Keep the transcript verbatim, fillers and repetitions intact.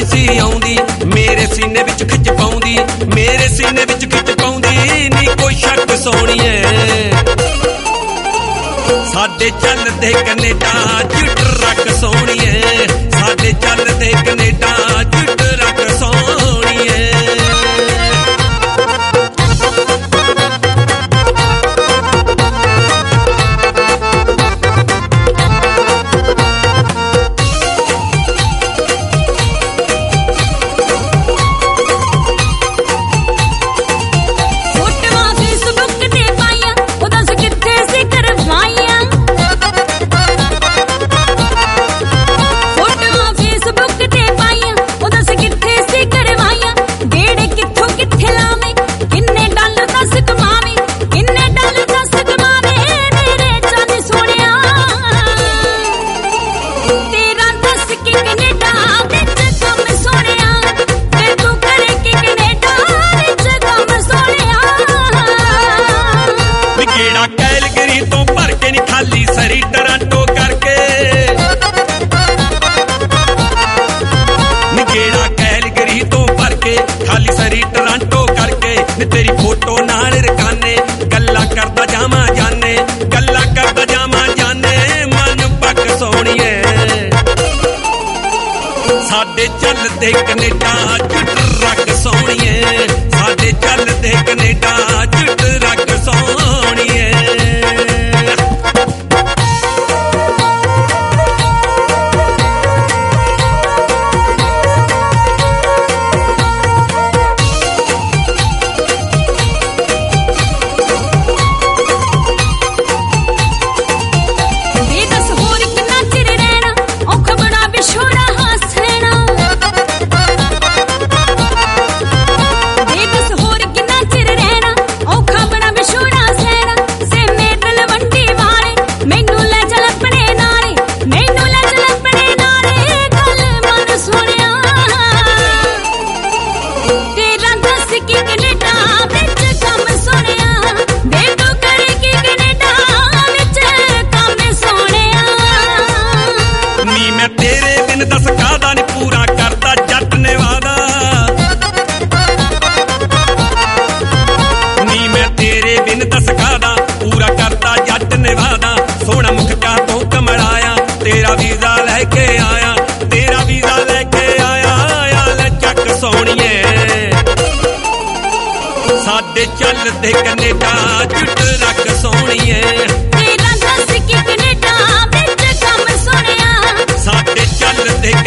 नहीं सी आउंदी मेरे सीने विच खिच पाउंदी मेरे सीने विच खिच पाउंदी नी कोई शक सोहणीए साडे चलदे कनेडा च ट्रक सोहणीए साडे चलदे कनेडा च ट्रक सोहणीए तेरी फोटो नाल रकाने गल्ला करदा जावां जाने गल्ला करदा जावां जाने मन पक सोहणीए साडे चलदे कनेडा च ट्रक सोहणीए साडे चलदे कनेडा च ट्रक सोहणीए तेरा वीजा लेके आया तेरा वीजा लेके आया आल चक सोहणीए साडे चलदे कनेडा च ट्रक सोहणीए तेरा दस की कनेडा विच कम सोहणिया साडे चलदे